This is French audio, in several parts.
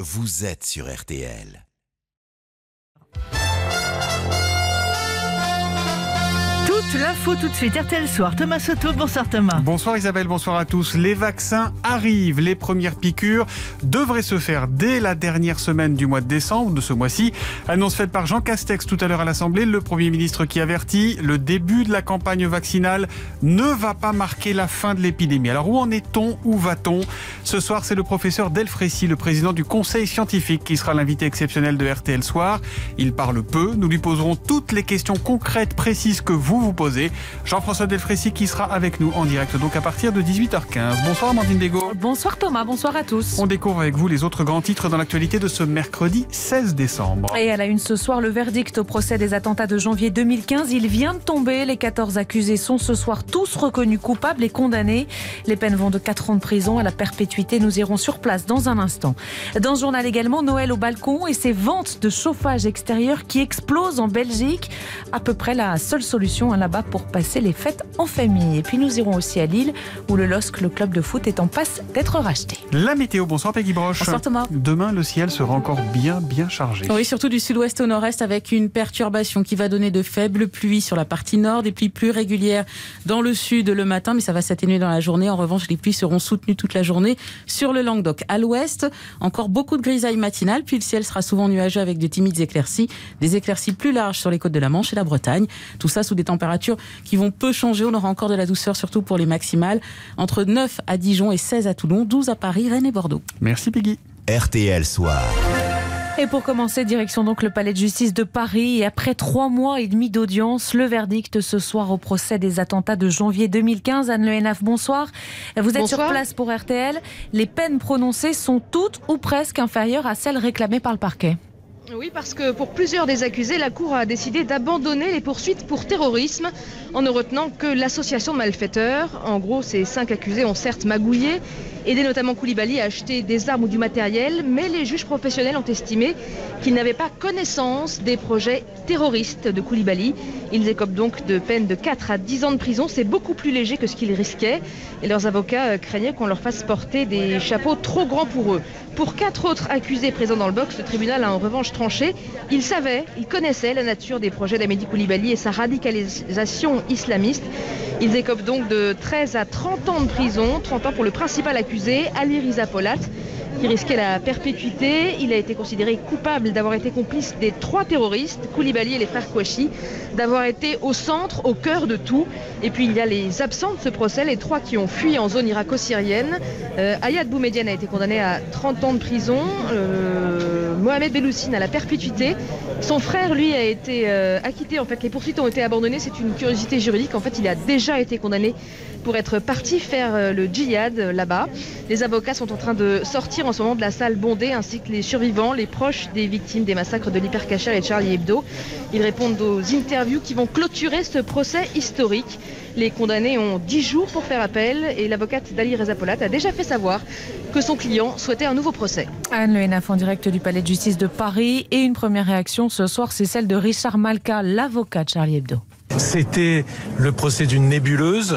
vous êtes sur RTL. Toute l'info tout de suite, RTL Soir. Thomas Soto, bonsoir Thomas. Bonsoir Isabelle, bonsoir à tous. Les vaccins arrivent, les premières piqûres devraient se faire dès la dernière semaine du mois de décembre, de ce mois-ci. Annonce faite par Jean Castex tout à l'heure à l'Assemblée, le Premier ministre qui avertit, le début de la campagne vaccinale ne va pas marquer la fin de l'épidémie. Alors où en est-on, où va-t-on? Ce soir, c'est le professeur Delfrécy, le président du Conseil scientifique, qui sera l'invité exceptionnel de RTL Soir. Il parle peu, nous lui poserons toutes les questions concrètes, précises que vous posez. Jean-François Delfrécy qui sera avec nous en direct donc à partir de 18h15. Bonsoir Amandine Bégaud. Bonsoir Thomas, bonsoir à tous. On découvre avec vous les autres grands titres dans l'actualité de ce mercredi 16 décembre. Et à la une ce soir, le verdict au procès des attentats de janvier 2015. Il vient de tomber. Les 14 accusés sont ce soir tous reconnus coupables et condamnés. Les peines vont de 4 ans de prison à la perpétuité. Nous irons sur place dans un instant. Dans ce journal également, Noël au balcon et ses ventes de chauffage extérieur qui explosent en Belgique. À peu près la seule solution là-bas pour passer les fêtes en famille. Et puis nous irons aussi à Lille où le LOSC, le club de foot, est en passe d'être racheté. La météo, bonsoir Peggy Broche. Bonsoir Thomas. Demain, le ciel sera encore bien chargé. Oui, surtout du sud-ouest au nord-est avec une perturbation qui va donner de faibles pluies sur la partie nord, des pluies plus régulières dans le sud le matin, mais ça va s'atténuer dans la journée. En revanche, les pluies seront soutenues toute la journée sur le Languedoc. À l'ouest, encore beaucoup de grisailles matinales, puis le ciel sera souvent nuageux avec de timides éclaircies, des éclaircies plus larges sur les côtes de la Manche et la Bretagne. Tout ça sous des températures qui vont peu changer. On aura encore de la douceur, surtout pour les maximales. Entre 9 à Dijon et 16 à Toulon, 12 à Paris, Rennes et Bordeaux. Merci Peggy. RTL Soir. Et pour commencer, direction donc le palais de justice de Paris. Et après 3 mois et demi d'audience, le verdict ce soir au procès des attentats de janvier 2015. Anne Le Hénaff, bonsoir. Vous êtes sur place pour RTL. Les peines prononcées sont toutes ou presque inférieures à celles réclamées par le parquet. Oui, parce que pour plusieurs des accusés, la Cour a décidé d'abandonner les poursuites pour terrorisme en ne retenant que l'association de malfaiteurs. En gros, ces 5 accusés ont certes magouillé, aidé notamment Koulibaly à acheter des armes ou du matériel, mais les juges professionnels ont estimé qu'ils n'avaient pas connaissance des projets terroristes de Koulibaly. Ils écopent donc de peines de 4 à 10 ans de prison. C'est beaucoup plus léger que ce qu'ils risquaient. Et leurs avocats craignaient qu'on leur fasse porter des chapeaux trop grands pour eux. Pour 4 autres accusés présents dans le box, le tribunal a en revanche tranché. Ils connaissaient la nature des projets d'Amédi Koulibaly et sa radicalisation islamiste. Ils écopent donc de 13 à 30 ans de prison, 30 ans pour le principal accusé, Ali Riza Polat, qui risquait la perpétuité. Il a été considéré coupable d'avoir été complice des 3 terroristes, Koulibaly et les frères Kouachi, d'avoir été au centre, au cœur de tout. Et puis il y a les absents de ce procès, les 3 qui ont fui en zone irako-syrienne. Ayad Boumediene a été condamné à 30 ans de prison, Mohamed Belloussine à la perpétuité. Son frère, lui, a été acquitté. En fait, les poursuites ont été abandonnées. C'est une curiosité juridique. En fait, il a déjà été condamné pour être parti faire le djihad là-bas. Les avocats sont en train de sortir en ce moment de la salle bondée, ainsi que les survivants, les proches des victimes des massacres de l'Hypercacher et de Charlie Hebdo. Ils répondent aux interviews qui vont clôturer ce procès historique. Les condamnés ont 10 jours pour faire appel et l'avocate d'Ali Reza Polat a déjà fait savoir que son client souhaitait un nouveau procès. Anne Le Hénaff en direct du palais de justice de Paris. Et une première réaction ce soir, c'est celle de Richard Malka, l'avocat de Charlie Hebdo. C'était le procès d'une nébuleuse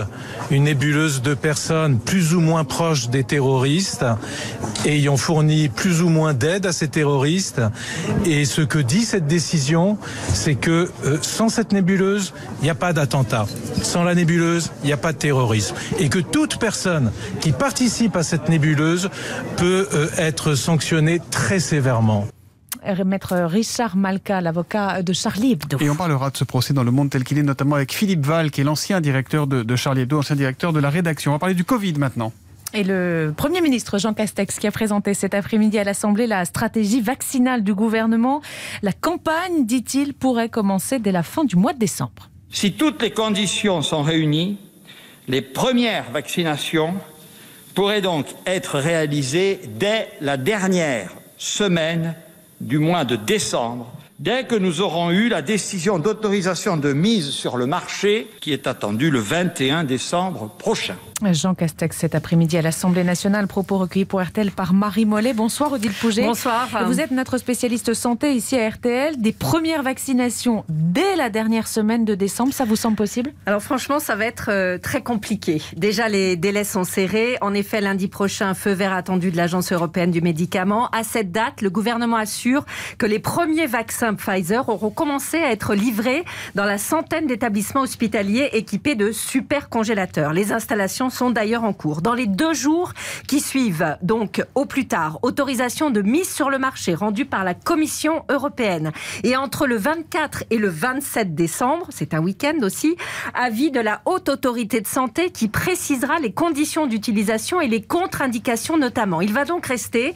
de personnes plus ou moins proches des terroristes, ayant fourni plus ou moins d'aide à ces terroristes. Et ce que dit cette décision, c'est que sans cette nébuleuse, il n'y a pas d'attentat. Sans la nébuleuse, il n'y a pas de terrorisme. Et que toute personne qui participe à cette nébuleuse peut être sanctionnée très sévèrement. Maître Richard Malka, l'avocat de Charlie Hebdo. Et on parlera de ce procès dans le monde tel qu'il est, notamment avec Philippe Val, qui est l'ancien directeur de Charlie Hebdo, ancien directeur de la rédaction. On va parler du Covid maintenant. Et le Premier ministre Jean Castex qui a présenté cet après-midi à l'Assemblée la stratégie vaccinale du gouvernement. La campagne, dit-il, pourrait commencer dès la fin du mois de décembre. Si toutes les conditions sont réunies, les premières vaccinations pourraient donc être réalisées dès la dernière semaine du mois de décembre, dès que nous aurons eu la décision d'autorisation de mise sur le marché qui est attendue le 21 décembre prochain. Jean Castex cet après-midi à l'Assemblée nationale, propos recueillis pour RTL par Marie Mollet. Bonsoir Odile Pouget. Bonsoir. Vous êtes notre spécialiste santé ici à RTL. Des premières vaccinations dès la dernière semaine de décembre, ça vous semble possible? Alors franchement, ça va être très compliqué. Déjà, les délais sont serrés. En effet, lundi prochain, feu vert attendu de l'Agence européenne du médicament. À cette date, le gouvernement assure que les premiers vaccins Pfizer auront commencé à être livrés dans la centaine d'établissements hospitaliers équipés de super congélateurs. Les installations sont d'ailleurs en cours. Dans les 2 jours qui suivent, donc au plus tard, autorisation de mise sur le marché rendue par la Commission européenne. Et entre le 24 et le 27 décembre, c'est un week-end aussi, avis de la Haute Autorité de Santé qui précisera les conditions d'utilisation et les contre-indications notamment. Il va donc rester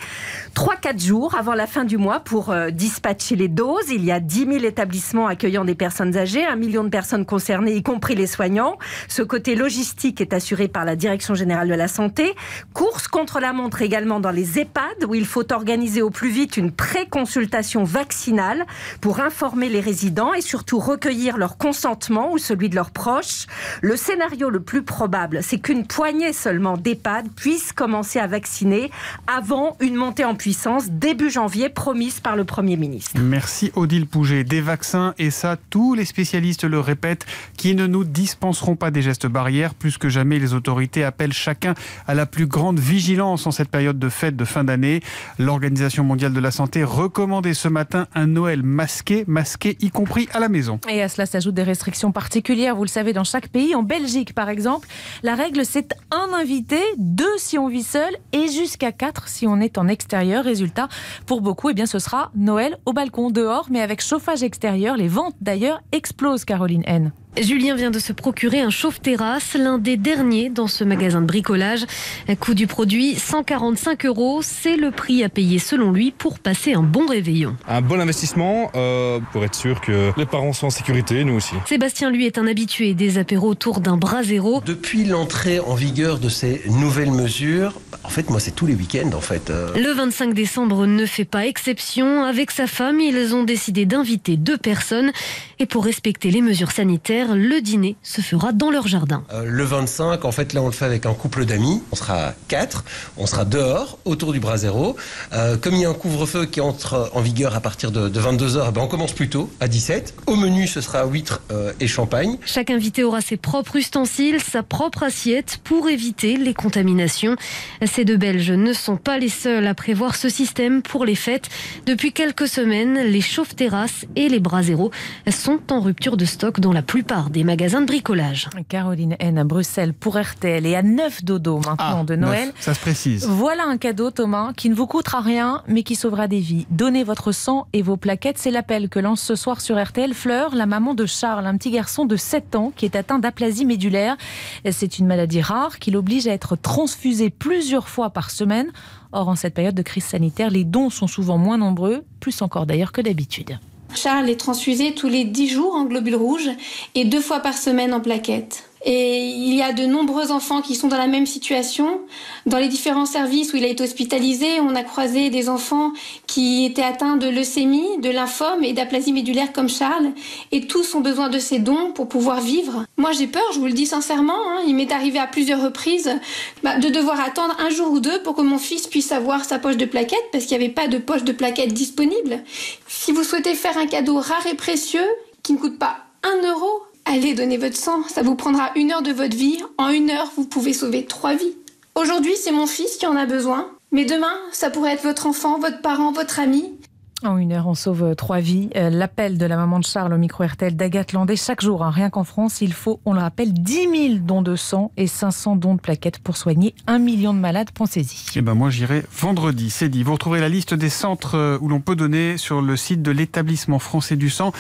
3-4 jours avant la fin du mois pour dispatcher les doses. Il y a 10 000 établissements accueillant des personnes âgées, 1 million de personnes concernées, y compris les soignants. Ce côté logistique est assuré par la Direction générale de la santé. Course contre la montre également dans les EHPAD où il faut organiser au plus vite une pré-consultation vaccinale pour informer les résidents et surtout recueillir leur consentement ou celui de leurs proches. Le scénario le plus probable, c'est qu'une poignée seulement d'EHPAD puisse commencer à vacciner avant une montée en puissance début janvier promise par le Premier ministre. Merci Odile Pouget. Des vaccins, et ça, tous les spécialistes le répètent, qui ne nous dispenseront pas des gestes barrières. Plus que jamais, les autorités appellent chacun à la plus grande vigilance en cette période de fête de fin d'année. L'Organisation mondiale de la santé recommandait ce matin un Noël masqué y compris à la maison. Et à cela s'ajoutent des restrictions particulières, vous le savez, dans chaque pays. En Belgique, par exemple, la règle, c'est 1 invité, 2 si on vit seul et jusqu'à 4 si on est en extérieur. Résultat, pour beaucoup, ce sera Noël au balcon, dehors, mais avec chauffage extérieur. Les ventes, d'ailleurs, explosent, Caroline N. Julien vient de se procurer un chauffe-terrasse, l'un des derniers dans ce magasin de bricolage. Coût du produit, 145 €. C'est le prix à payer selon lui pour passer un bon réveillon. Un bon investissement pour être sûr que les parents sont en sécurité, nous aussi. Sébastien, lui, est un habitué des apéros autour d'un brasero. Depuis l'entrée en vigueur de ces nouvelles mesures, en fait, moi, c'est tous les week-ends, en fait. Le 25 décembre ne fait pas exception. Avec sa femme, ils ont décidé d'inviter 2 personnes. Et pour respecter les mesures sanitaires, le dîner se fera dans leur jardin. Le 25, en fait, là, on le fait avec un couple d'amis. On sera 4, on sera dehors, autour du brasero. Comme il y a un couvre-feu qui entre en vigueur à partir de 22h, on commence plus tôt, à 17. Au menu, ce sera huîtres et champagne. Chaque invité aura ses propres ustensiles, sa propre assiette pour éviter les contaminations. Ces 2 Belges ne sont pas les seuls à prévoir ce système pour les fêtes. Depuis quelques semaines, les chauffe-terrasses et les braseros sont en rupture de stock dans la plupart des magasins de bricolage. Caroline N à Bruxelles pour RTL et à 9 dodo maintenant de Noël. 9, ça se précise. Voilà un cadeau, Thomas, qui ne vous coûtera rien, mais qui sauvera des vies. Donnez votre sang et vos plaquettes, c'est l'appel que lance ce soir sur RTL Fleur, la maman de Charles, un petit garçon de 7 ans qui est atteint d'aplasie médulaire. C'est une maladie rare qui l'oblige à être transfusé plusieurs fois par semaine. Or, en cette période de crise sanitaire, les dons sont souvent moins nombreux, plus encore d'ailleurs que d'habitude. Charles est transfusé tous les 10 jours en globules rouges et 2 fois par semaine en plaquettes. Et il y a de nombreux enfants qui sont dans la même situation. Dans les différents services où il a été hospitalisé, on a croisé des enfants qui étaient atteints de leucémie, de lymphome et d'aplasie médulaire comme Charles. Et tous ont besoin de ces dons pour pouvoir vivre. Moi j'ai peur, je vous le dis sincèrement. Il m'est arrivé à plusieurs reprises de devoir attendre 1 jour ou 2 pour que mon fils puisse avoir sa poche de plaquettes parce qu'il n'y avait pas de poche de plaquettes disponible. Si vous souhaitez faire un cadeau rare et précieux qui ne coûte pas 1 €, allez donner votre sang, ça vous prendra 1 heure de votre vie. En 1 heure, vous pouvez sauver 3 vies. Aujourd'hui, c'est mon fils qui en a besoin. Mais demain, ça pourrait être votre enfant, votre parent, votre ami. En 1 heure, on sauve 3 vies. L'appel de la maman de Charles au micro RTL d'Agathe Landais. Chaque jour, rien qu'en France, il faut, on le rappelle, 10 000 dons de sang et 500 dons de plaquettes pour soigner 1 million de malades. Pensez-y. Moi, j'irai vendredi, c'est dit. Vous retrouverez la liste des centres où l'on peut donner sur le site de l'établissement français du sang,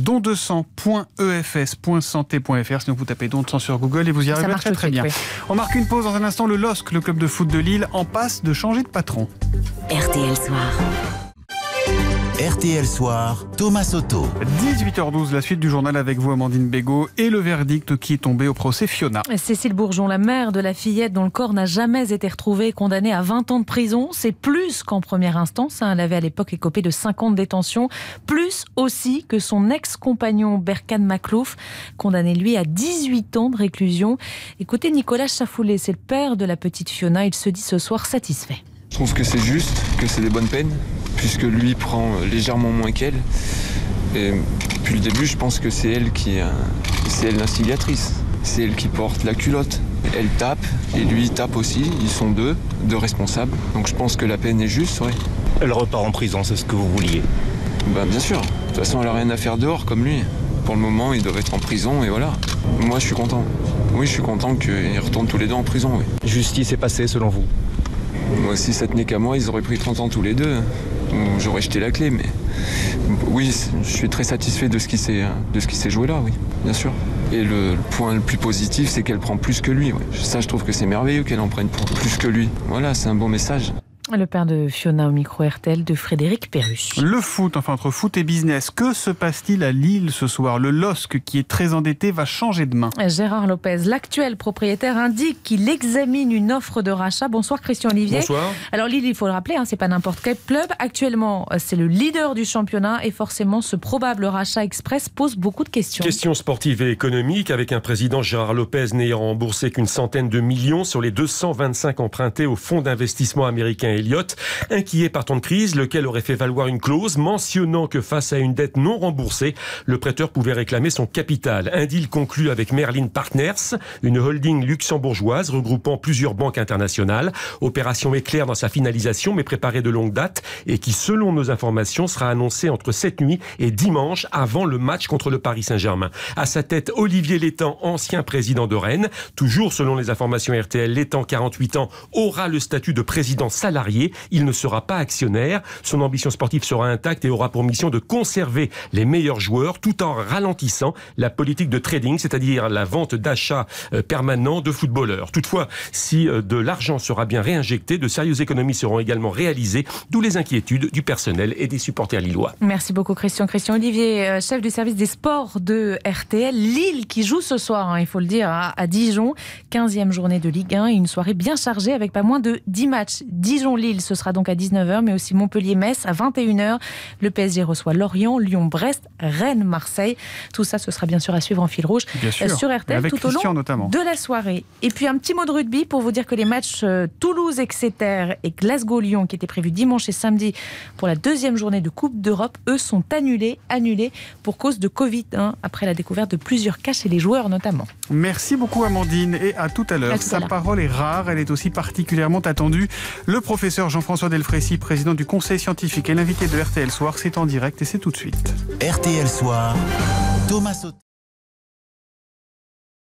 dondesang.efs.santé.fr. Sinon, vous tapez don de sang sur Google et vous y arriverez très, très bien. Oui. On marque une pause dans un instant. Le LOSC, le club de foot de Lille, en passe de changer de patron. RTL Soir. RTL Soir, Thomas Soto. 18h12, la suite du journal avec vous, Amandine Bégaud, et le verdict qui est tombé au procès Fiona. Cécile Bourgeon, la mère de la fillette dont le corps n'a jamais été retrouvé, est condamnée à 20 ans de prison. C'est plus qu'en première instance. Elle avait à l'époque écopé de 5 ans de détention. Plus aussi que son ex-compagnon Berkane Makhlouf, condamné lui à 18 ans de réclusion. Écoutez Nicolas Chafoulé, c'est le père de la petite Fiona. Il se dit ce soir satisfait. Je trouve que c'est juste, que c'est des bonnes peines, puisque lui prend légèrement moins qu'elle. Et depuis le début, je pense que c'est elle l'instigatrice. C'est elle qui porte la culotte. Elle tape, et lui tape aussi. Ils sont deux responsables. Donc je pense que la peine est juste, oui. Elle repart en prison, c'est ce que vous vouliez? Bien sûr. De toute façon, elle n'a rien à faire dehors, comme lui. Pour le moment, ils doivent être en prison, et voilà. Moi, je suis content. Oui, je suis content qu'ils retournent tous les deux en prison, oui. Justice est passée, selon vous? Moi, si ça tenait qu'à moi, ils auraient pris 30 ans tous les deux. J'aurais jeté la clé, mais oui, je suis très satisfait de ce qui s'est joué là, oui, bien sûr. Et le point le plus positif, c'est qu'elle prend plus que lui. Ouais. Ça, je trouve que c'est merveilleux qu'elle en prenne plus que lui. Voilà, c'est un bon message. Le père de Fiona au micro RTL de Frédéric Perrus. Le foot, enfin entre foot et business. Que se passe-t-il à Lille ce soir? Le LOSC, qui est très endetté, va changer de main. Gérard Lopez, l'actuel propriétaire, indique qu'il examine une offre de rachat. Bonsoir Christian Olivier. Bonsoir. Alors Lille, il faut le rappeler, c'est pas n'importe quel club. Actuellement, c'est le leader du championnat et forcément, ce probable rachat express pose beaucoup de questions. Questions sportives et économiques, avec un président Gérard Lopez n'ayant remboursé qu'une centaine de millions sur les 225 empruntés au fonds d'investissement américain Elliott, inquiet par temps de crise, lequel aurait fait valoir une clause mentionnant que face à une dette non remboursée, le prêteur pouvait réclamer son capital. Un deal conclu avec Merlin Partners, une holding luxembourgeoise regroupant plusieurs banques internationales. Opération éclair dans sa finalisation, mais préparée de longue date et qui, selon nos informations, sera annoncée entre cette nuit et dimanche avant le match contre le Paris Saint-Germain. À sa tête, Olivier Létang, ancien président de Rennes. Toujours selon les informations RTL, Létang, 48 ans, aura le statut de président salarié. Il ne sera pas actionnaire. Son ambition sportive sera intacte et aura pour mission de conserver les meilleurs joueurs tout en ralentissant la politique de trading, c'est-à-dire la vente d'achat permanent de footballeurs. Toutefois, si de l'argent sera bien réinjecté, de sérieuses économies seront également réalisées, d'où les inquiétudes du personnel et des supporters lillois. Merci beaucoup Christian. Christian Olivier, chef du service des sports de RTL. Lille qui joue ce soir, il faut le dire, à Dijon. 15e journée de Ligue 1 et une soirée bien chargée avec pas moins de 10 matchs. Dijon-Lille, ce sera donc à 19h, mais aussi Montpellier-Metz à 21h. Le PSG reçoit Lorient, Lyon-Brest, Rennes-Marseille. Tout ça, ce sera bien sûr à suivre en fil rouge sur RTL avec tout au long notamment de la soirée. Et puis un petit mot de rugby pour vous dire que les matchs Toulouse-Exeter et Glasgow-Lyon qui étaient prévus dimanche et samedi pour la deuxième journée de Coupe d'Europe, eux sont annulés pour cause de Covid, après la découverte de plusieurs cas chez les joueurs notamment. Merci beaucoup Amandine et à tout à l'heure. Sa parole est rare, elle est aussi particulièrement attendue. Le professeur Jean-François Delfrécy, président du conseil scientifique et l'invité de RTL Soir, c'est en direct et c'est tout de suite. RTL Soir, Thomas Soto.